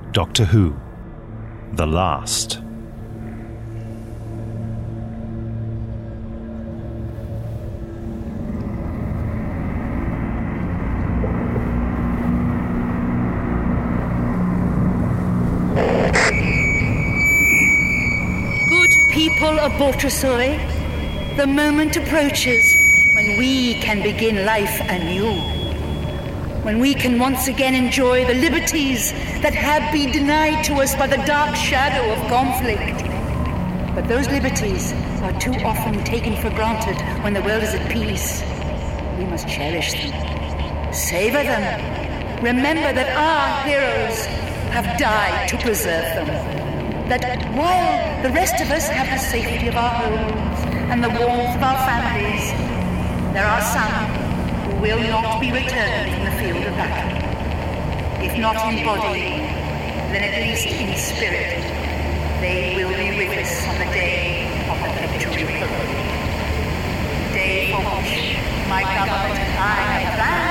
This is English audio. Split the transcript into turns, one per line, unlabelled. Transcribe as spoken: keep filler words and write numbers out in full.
Doctor Who: The Last.
Good people of Baltrusoy, the moment approaches when we can begin life anew. When we can once again enjoy the liberties that have been denied to us by the dark shadow of conflict. But those liberties are too often taken for granted when the world is at peace. We must cherish them, savor them, remember that our heroes have died to preserve them. That while the rest of us have the safety of our homes and the warmth of our families, there are some who will not be returned from the field of battle. If not in body, then at least in spirit, they will be with us on the day of the victory. Day for which my government and I have planned